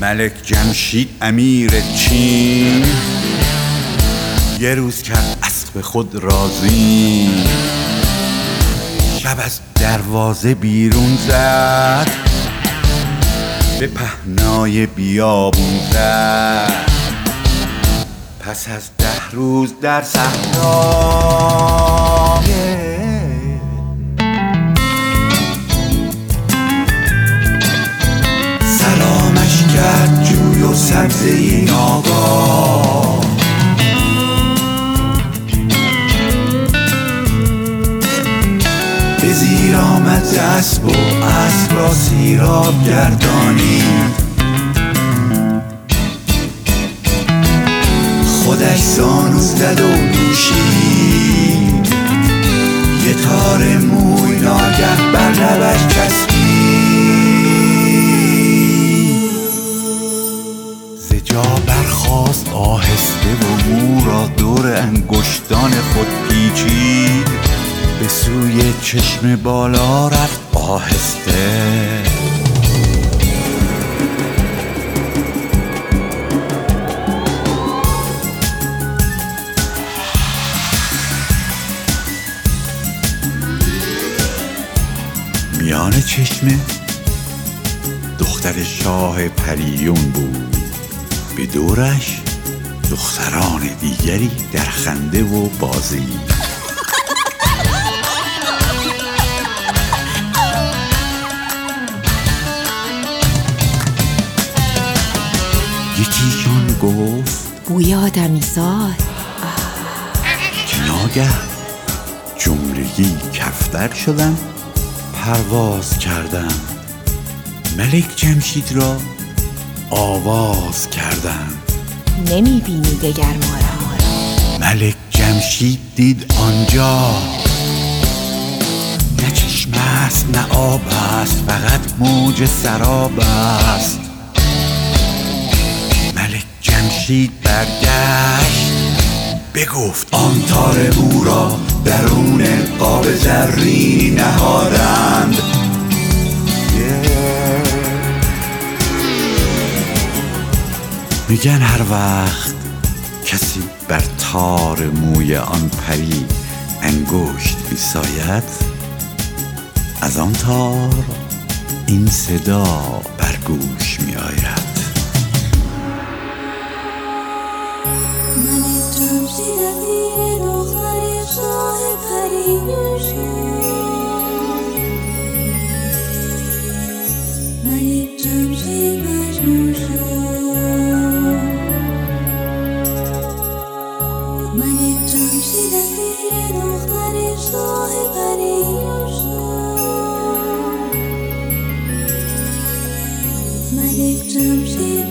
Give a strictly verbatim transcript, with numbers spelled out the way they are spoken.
ملک جمشید امیر چین یه روز کرد اسب خود راضی، شب از دروازه بیرون زد، به پهنای بیابون زد. پس از ده روز در صحرا سلامش کرد جوی و سبزه ناگاه، به زیر آمد ز اسب و اسب را سیراب گردانید. خودش زانو زد و نوشید، یه تار موی ناگه بر لبش چسبید. ز جا برخاست آهسته و مو را دور انگشتان خود پیچید، به سوی چشم بالا رفت آهسته. میان چشمه دختر شاه پریون بود، به دورش دختران دیگری در خنده و بازی. یکیشان گفت بوی آدمی زاد. که ناگه جملگی کفتر شدن، پرواز کردن، ملک جمشید را آواز کردن. نمیبینی دگر ما را؟ ملک جمشید دید آنجا نه چشم است نه آب است، فقط موج سراب است. ملک جمشید برگشت بگفت آن تار مو را درون قاب زرینی نهادند. میگن هر وقت کسی بر تار موی آن پری انگشت میساید، از آن تار این صدا بر گوش میآید. ملک جمشید امیر دختر شاه پریون شد. ملک جمشید مجنون شد. ملک جمشید امیر دختر شاه پریون شد. ملک جمشید